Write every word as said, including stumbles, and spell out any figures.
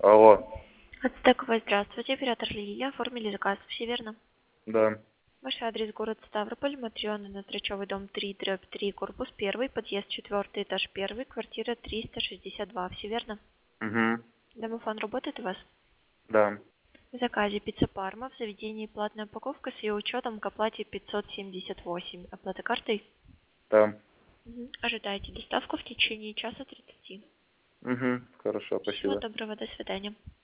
Алло. Ацтековая, здравствуйте. Оператор Лилия. Оформили заказ. Все верно? Да. Ваш адрес город Ставрополь, Матрёна, на Трачевый дом три, дробь три, корпус один, подъезд четвёртый, этаж один, квартира триста шестьдесят два. Все верно? Угу. Домофон работает у вас? Да. В заказе пицца Парма, в заведении платная упаковка с ее учетом к оплате пятьсот семьдесят восемь. Оплата картой? Да. Мгм. Ожидайте доставку в течение часа тридцати. Угу. Хорошо, Всего спасибо. доброго, до свидания.